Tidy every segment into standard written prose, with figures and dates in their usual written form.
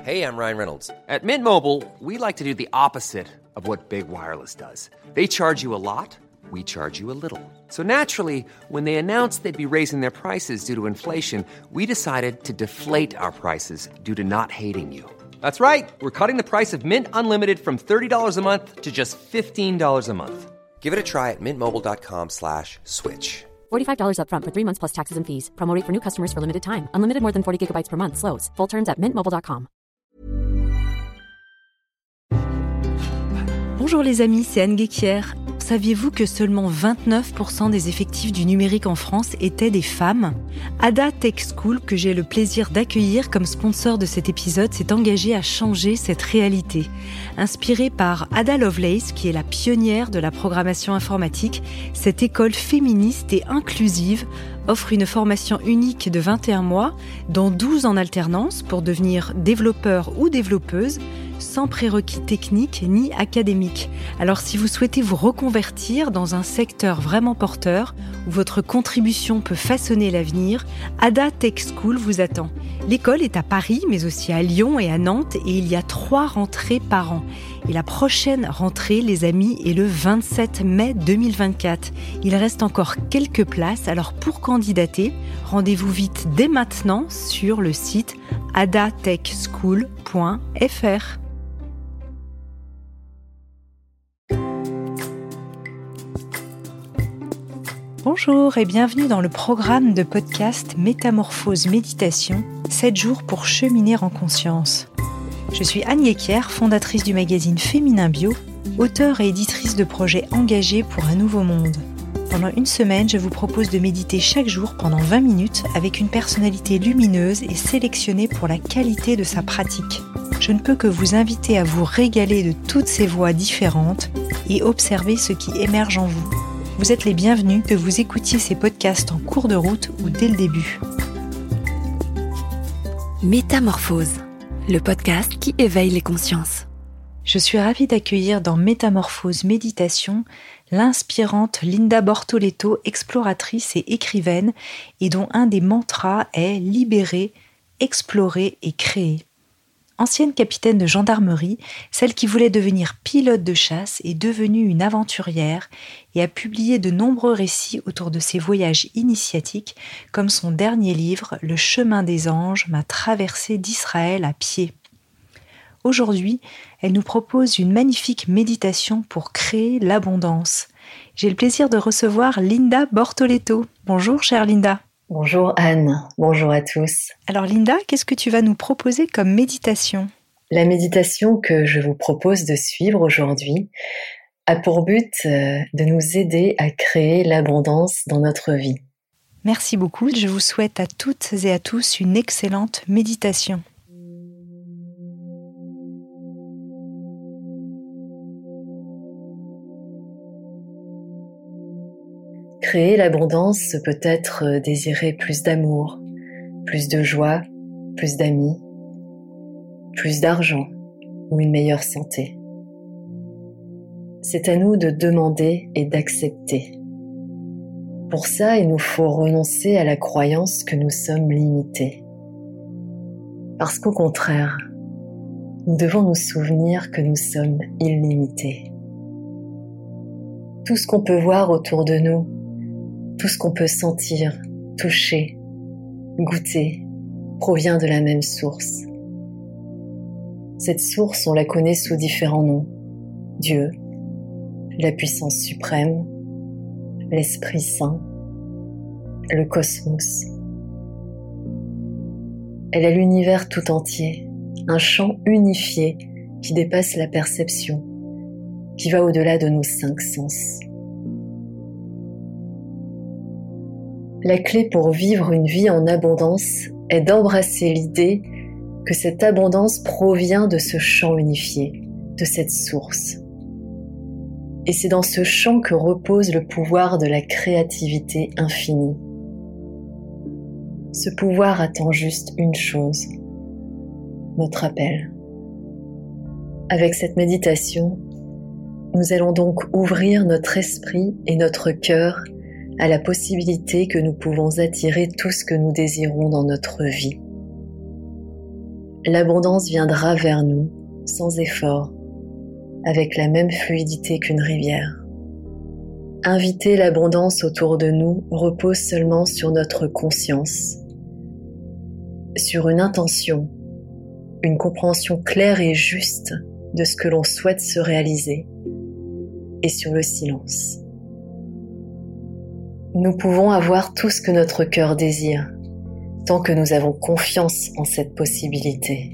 Hey, I'm Ryan Reynolds. At Mint Mobile, we like to do the opposite of what Big Wireless does. They charge you a lot, we charge you a little. So naturally, when they announced they'd be raising their prices due to inflation, we decided to deflate our prices due to not hating you. That's right. We're cutting the price of Mint Unlimited from $30 a month to just $15 a month. Give it a try at mintmobile.com/switch. $45 up front for 3 months plus taxes and fees. Promo rate for new customers for limited time. Unlimited more than 40 gigabytes per month. Slows full terms at mintmobile.com. Bonjour les amis, c'est Anne Guéquier. Saviez-vous que seulement 29% des effectifs du numérique en France étaient des femmes ? Ada Tech School, que j'ai le plaisir d'accueillir comme sponsor de cet épisode, s'est engagée à changer cette réalité. Inspirée par Ada Lovelace, qui est la pionnière de la programmation informatique, cette école féministe et inclusive offre une formation unique de 21 mois, dont 12 en alternance pour devenir développeur ou développeuse, sans prérequis techniques ni académiques. Alors si vous souhaitez vous reconvertir dans un secteur vraiment porteur, où votre contribution peut façonner l'avenir, Ada Tech School vous attend. L'école est à Paris, mais aussi à Lyon et à Nantes, et il y a 3 rentrées par an. Et la prochaine rentrée, les amis, est le 27 mai 2024. Il reste encore quelques places, alors pour candidater, rendez-vous vite dès maintenant sur le site adatechschool.fr. Bonjour et bienvenue dans le programme de podcast Métamorphose Méditation, 7 jours pour cheminer en conscience. Je suis Anne Guéquier, fondatrice du magazine Féminin Bio, auteure et éditrice de projets engagés pour un nouveau monde. Pendant une semaine, je vous propose de méditer chaque jour pendant 20 minutes avec une personnalité lumineuse et sélectionnée pour la qualité de sa pratique. Je ne peux que vous inviter à vous régaler de toutes ces voix différentes et observer ce qui émerge en vous. Vous êtes les bienvenus, que vous écoutiez ces podcasts en cours de route ou dès le début. Métamorphose, le podcast qui éveille les consciences. Je suis ravie d'accueillir dans Métamorphose Méditation l'inspirante Linda Bortoletto, exploratrice et écrivaine, et dont un des mantras est « libérer, explorer et créer ». Ancienne capitaine de gendarmerie, celle qui voulait devenir pilote de chasse est devenue une aventurière et a publié de nombreux récits autour de ses voyages initiatiques, comme son dernier livre « Le chemin des anges, ma traversée d'Israël à pied ». Aujourd'hui, elle nous propose une magnifique méditation pour créer l'abondance. J'ai le plaisir de recevoir Linda Bortoletto. Bonjour chère Linda. Bonjour Anne, bonjour à tous. Alors Linda, qu'est-ce que tu vas nous proposer comme méditation ? La méditation que je vous propose de suivre aujourd'hui a pour but de nous aider à créer l'abondance dans notre vie. Merci beaucoup, je vous souhaite à toutes et à tous une excellente méditation. Créer l'abondance peut être désirer plus d'amour, plus de joie, plus d'amis, plus d'argent ou une meilleure santé. C'est à nous de demander et d'accepter. Pour ça, il nous faut renoncer à la croyance que nous sommes limités. Parce qu'au contraire, nous devons nous souvenir que nous sommes illimités. Tout ce qu'on peut voir autour de nous, tout ce qu'on peut sentir, toucher, goûter, provient de la même source. Cette source, on la connaît sous différents noms. Dieu, la puissance suprême, l'Esprit Saint, le cosmos. Elle est l'univers tout entier, un champ unifié qui dépasse la perception, qui va au-delà de nos 5 sens. La clé pour vivre une vie en abondance est d'embrasser l'idée que cette abondance provient de ce champ unifié, de cette source. Et c'est dans ce champ que repose le pouvoir de la créativité infinie. Ce pouvoir attend juste une chose, notre appel. Avec cette méditation, nous allons donc ouvrir notre esprit et notre cœur à la possibilité que nous pouvons attirer tout ce que nous désirons dans notre vie. l'abondance viendra vers nous sans effort, avec la même fluidité qu'une rivière. Inviter l'abondance autour de nous repose seulement sur notre conscience, sur une intention, une compréhension claire et juste de ce que l'on souhaite se réaliser, et sur le silence. Nous pouvons avoir tout ce que notre cœur désire, tant que nous avons confiance en cette possibilité.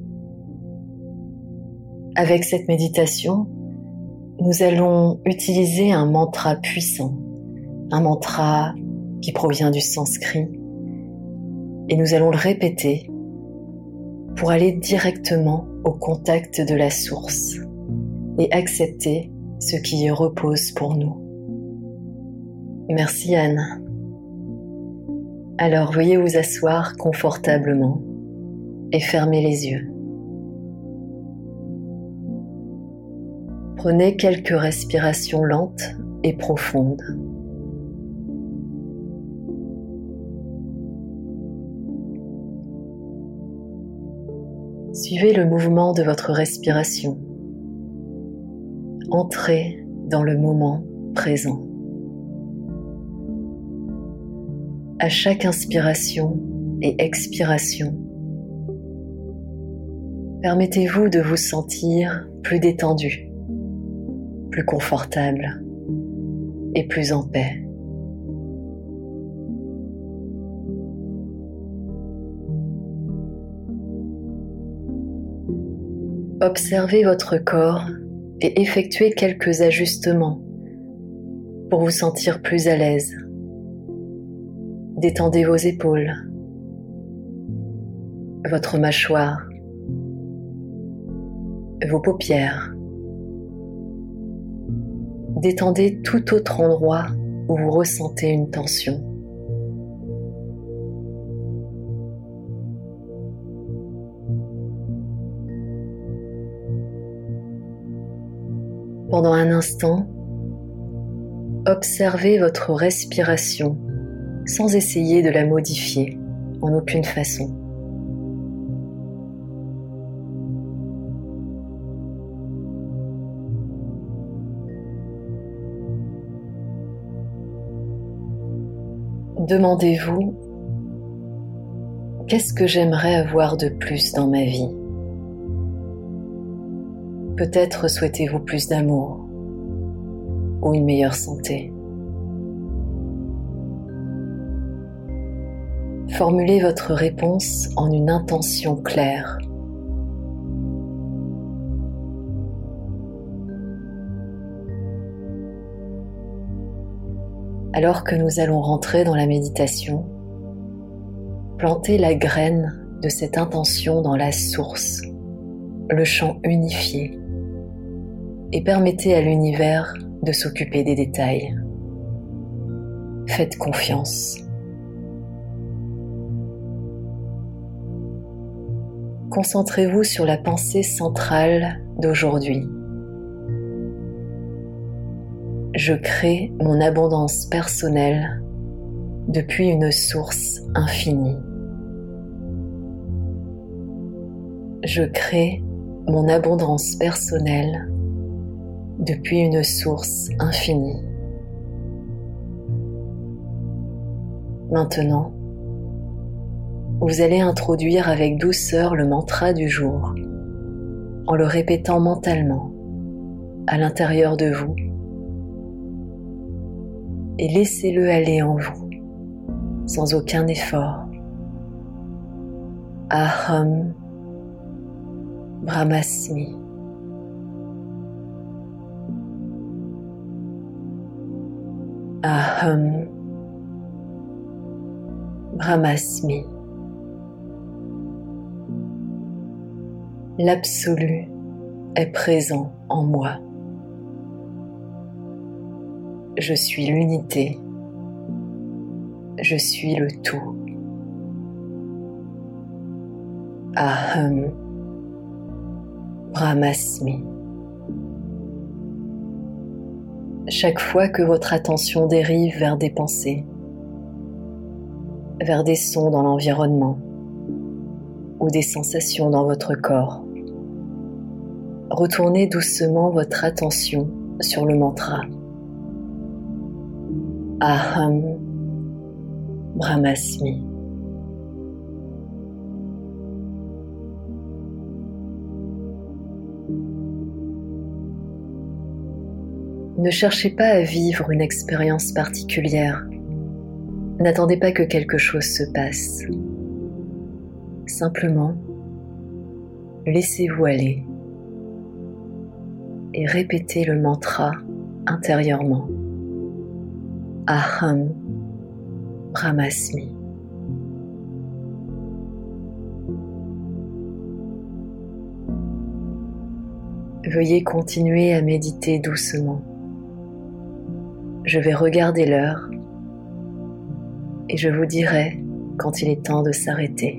Avec cette méditation, nous allons utiliser un mantra puissant, un mantra qui provient du sanskrit, et nous allons le répéter pour aller directement au contact de la source et accepter ce qui y repose pour nous. Merci Anne. Alors veuillez vous asseoir confortablement et fermer les yeux. Prenez quelques respirations lentes et profondes. Suivez le mouvement de votre respiration. Entrez dans le moment présent. À chaque inspiration et expiration, permettez-vous de vous sentir plus détendu, plus confortable et plus en paix. Observez votre corps et effectuez quelques ajustements pour vous sentir plus à l'aise. Détendez vos épaules, votre mâchoire, vos paupières. Détendez tout autre endroit où vous ressentez une tension. Pendant un instant, observez votre respiration sans essayer de la modifier en aucune façon. Demandez-vous, qu'est-ce que j'aimerais avoir de plus dans ma vie ? Peut-être souhaitez-vous plus d'amour ou une meilleure santé. Formulez votre réponse en une intention claire. Alors que nous allons rentrer dans la méditation, plantez la graine de cette intention dans la source, le champ unifié, et permettez à l'univers de s'occuper des détails. Faites confiance. Concentrez-vous sur la pensée centrale d'aujourd'hui. Je crée mon abondance personnelle depuis une source infinie. Je crée mon abondance personnelle depuis une source infinie. Maintenant, vous allez introduire avec douceur le mantra du jour, en le répétant mentalement à l'intérieur de vous, et laissez-le aller en vous, sans aucun effort. Aham Brahmasmi. Aham Brahmasmi. L'absolu est présent en moi. Je suis l'unité. Je suis le tout. Aham Brahmasmi. Chaque fois que votre attention dérive vers des pensées, vers des sons dans l'environnement ou des sensations dans votre corps. Retournez doucement votre attention sur le mantra. Aham Brahmasmi. Ne cherchez pas à vivre une expérience particulière. N'attendez pas que quelque chose se passe. Simplement, laissez-vous aller et répétez le mantra intérieurement. Aham Brahmasmi. Veuillez continuer à méditer doucement. Je vais regarder l'heure et je vous dirai quand il est temps de s'arrêter.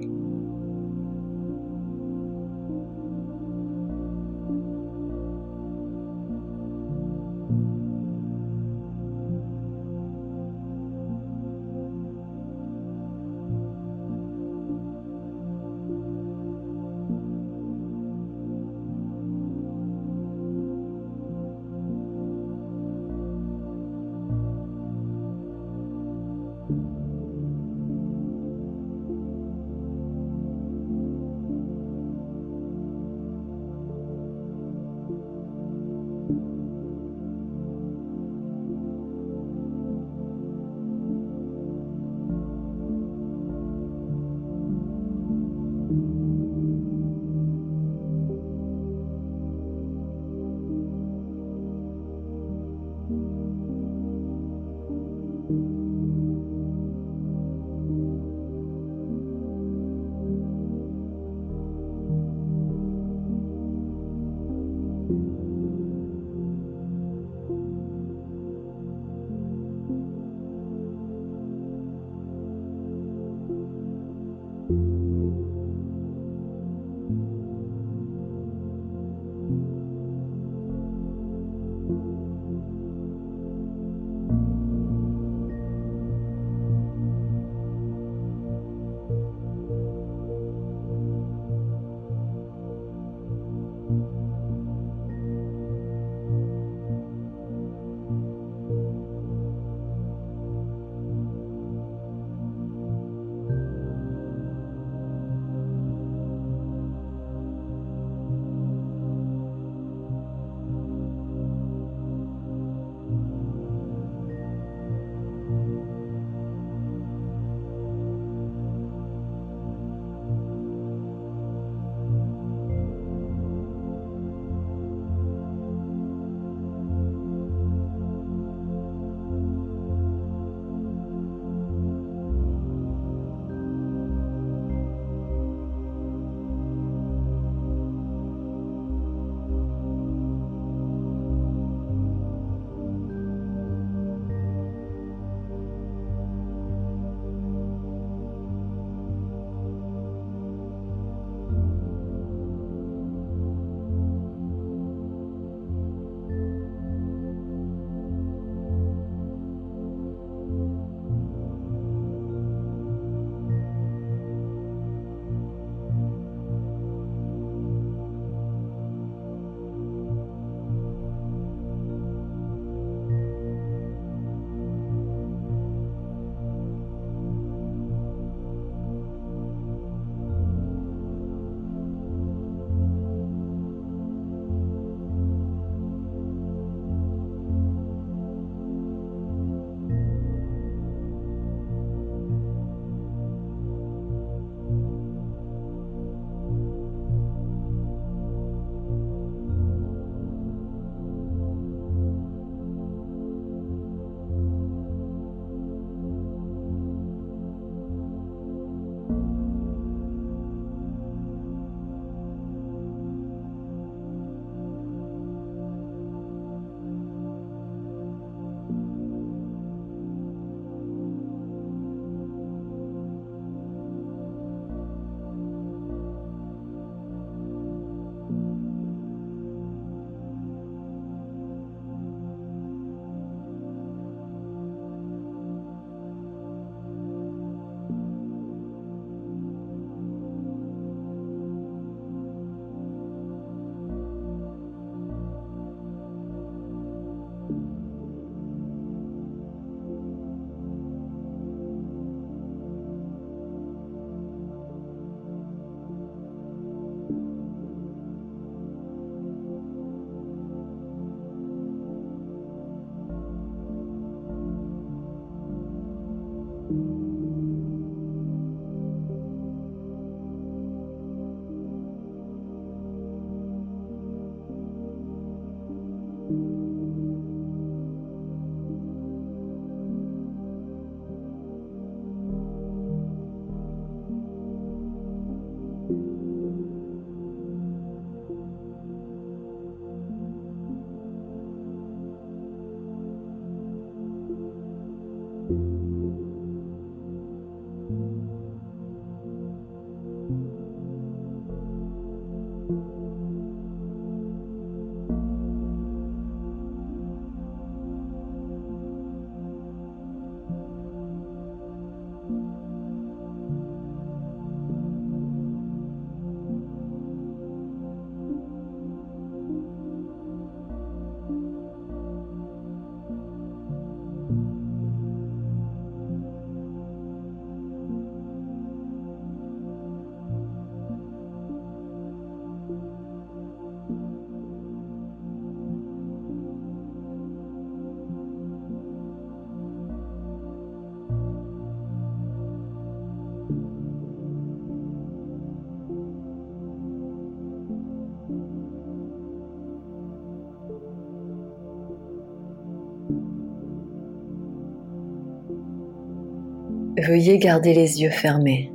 veuillez garder les yeux fermés.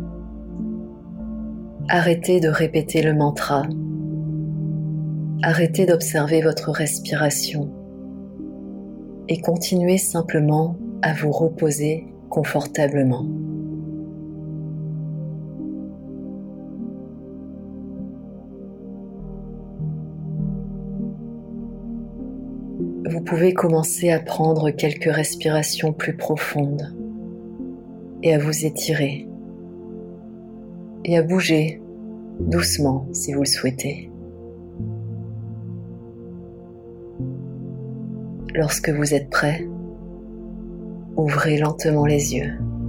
Arrêtez de répéter le mantra. Arrêtez d'observer votre respiration et continuez simplement à vous reposer confortablement. Vous pouvez commencer à prendre quelques respirations plus profondes et à vous étirer et à bouger doucement si vous le souhaitez. Lorsque vous êtes prêt, ouvrez lentement les yeux.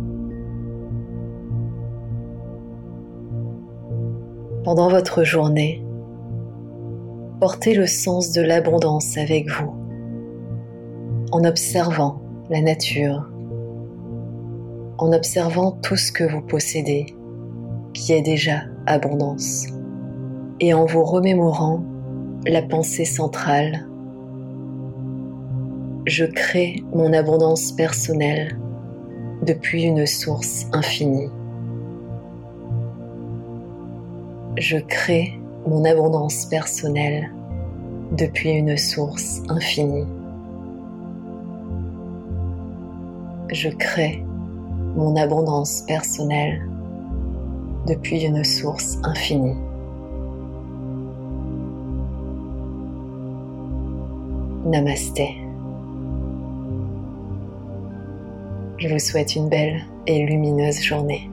Pendant votre journée, portez le sens de l'abondance avec vous, en observant la nature, en observant tout ce que vous possédez, qui est déjà abondance, et en vous remémorant la pensée centrale. Je crée mon abondance personnelle depuis une source infinie. Je crée mon abondance personnelle depuis une source infinie. Je crée mon abondance personnelle depuis une source infinie. Namasté. Je vous souhaite une belle et lumineuse journée.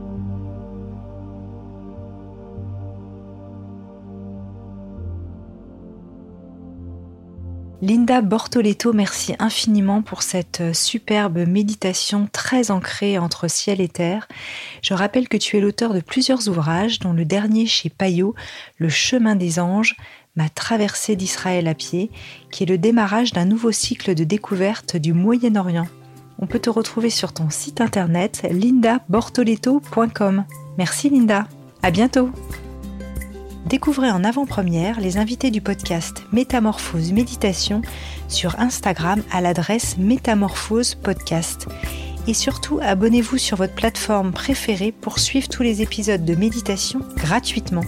Linda Bortoletto, merci infiniment pour cette superbe méditation très ancrée entre ciel et terre. Je rappelle que tu es l'auteur de plusieurs ouvrages, dont le dernier chez Payot, Le chemin des anges, ma traversée d'Israël à pied, qui est le démarrage d'un nouveau cycle de découverte du Moyen-Orient. On peut te retrouver sur ton site internet lindabortoletto.com. Merci Linda, à bientôt. Découvrez en avant-première les invités du podcast Métamorphose Méditation sur Instagram à l'adresse Métamorphose Podcast. Et surtout, abonnez-vous sur votre plateforme préférée pour suivre tous les épisodes de méditation gratuitement.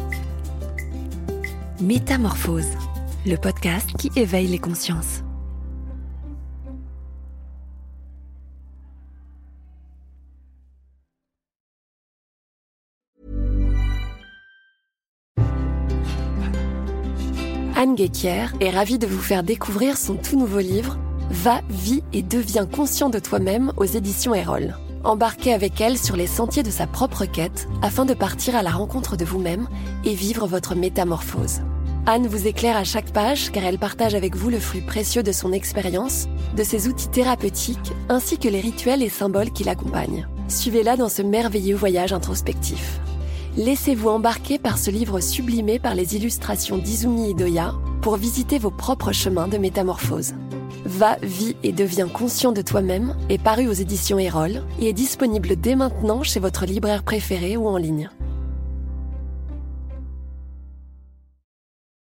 Métamorphose, le podcast qui éveille les consciences. Anne Guéquière est ravie de vous faire découvrir son tout nouveau livre « Va, vis et deviens conscient de toi-même » aux éditions Erol. Embarquez avec elle sur les sentiers de sa propre quête afin de partir à la rencontre de vous-même et vivre votre métamorphose. Anne vous éclaire à chaque page car elle partage avec vous le flux précieux de son expérience, de ses outils thérapeutiques ainsi que les rituels et symboles qui l'accompagnent. Suivez-la dans ce merveilleux voyage introspectif. Laissez-vous embarquer par ce livre sublimé par les illustrations d'Izumi Idoya pour visiter vos propres chemins de métamorphose. Va, vis et deviens conscient de toi-même est paru aux éditions Erol et est disponible dès maintenant chez votre libraire préféré ou en ligne.